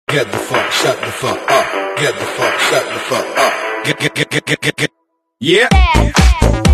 Get the fuck, shut the fuck up. Get the fuck, shut the fuck up. Get. Yeah.